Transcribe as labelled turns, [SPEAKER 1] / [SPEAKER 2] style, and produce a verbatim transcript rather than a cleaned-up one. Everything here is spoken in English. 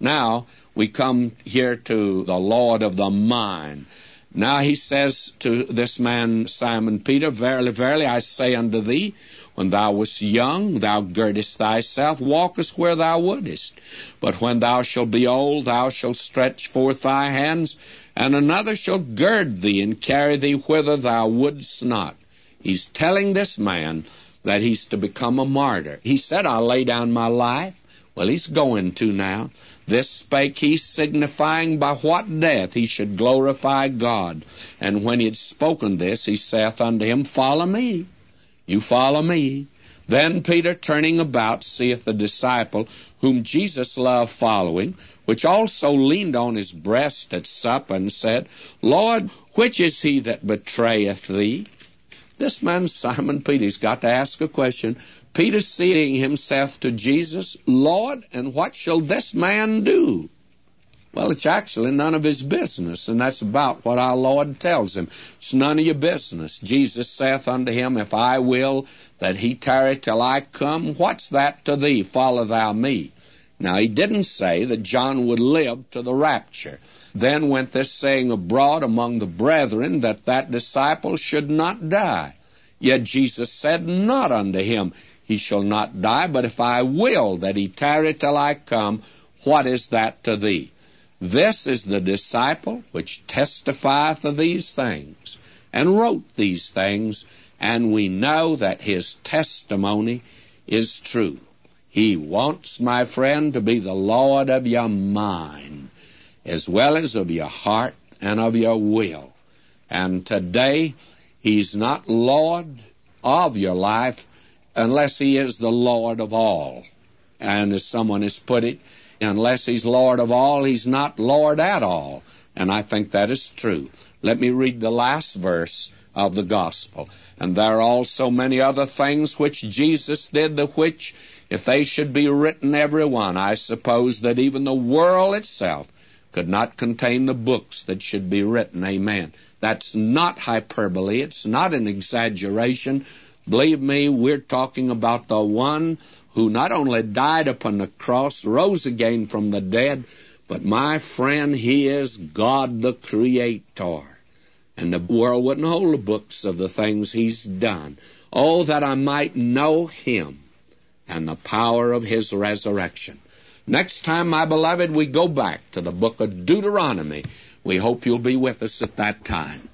[SPEAKER 1] Now, we come here to the Lord of the mind. Now he says to this man, Simon Peter, Verily, verily, I say unto thee, when thou wast young, thou girdest thyself, walkest where thou wouldest. But when thou shalt be old, thou shalt stretch forth thy hands, and another shall gird thee and carry thee whither thou wouldst not. He's telling this man that he's to become a martyr. He said, I'll lay down my life. Well, he's going to now. This spake he, signifying by what death he should glorify God. And when he had spoken this, he saith unto him, Follow me. You follow me. Then Peter, turning about, seeth the disciple, whom Jesus loved following, which also leaned on his breast at supper, and said, Lord, which is he that betrayeth thee? This man, Simon Peter, he's got to ask a question. Peter, seeing himself to Jesus, Lord, and what shall this man do? Well, it's actually none of his business, and that's about what our Lord tells him. It's none of your business. Jesus saith unto him, If I will that he tarry till I come, what's that to thee? Follow thou me. Now, he didn't say that John would live to the rapture. Then went this saying abroad among the brethren, that that disciple should not die. Yet Jesus said not unto him, He shall not die, but if I will that he tarry till I come, what is that to thee? This is the disciple which testifieth of these things, and wrote these things, and we know that his testimony is true. He wants, my friend, to be the Lord of your mind, as well as of your heart and of your will. And today, he's not Lord of your life unless he is the Lord of all. And as someone has put it, unless he's Lord of all, he's not Lord at all. And I think that is true. Let me read the last verse of the gospel. And there are also many other things which Jesus did, the which, if they should be written every one, I suppose that even the world itself could not contain the books that should be written. Amen. That's not hyperbole. It's not an exaggeration. Believe me, we're talking about the one who not only died upon the cross, rose again from the dead, but, my friend, he is God the Creator. And the world wouldn't hold the books of the things he's done. Oh, that I might know him and the power of his resurrection. Next time, my beloved, we go back to the book of Deuteronomy. We hope you'll be with us at that time.